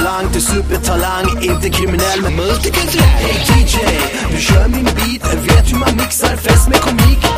talang till supertalang, inte kriminell men multikulturell. Hey DJ, du kör min beat, vet hur man mixar fest med komik.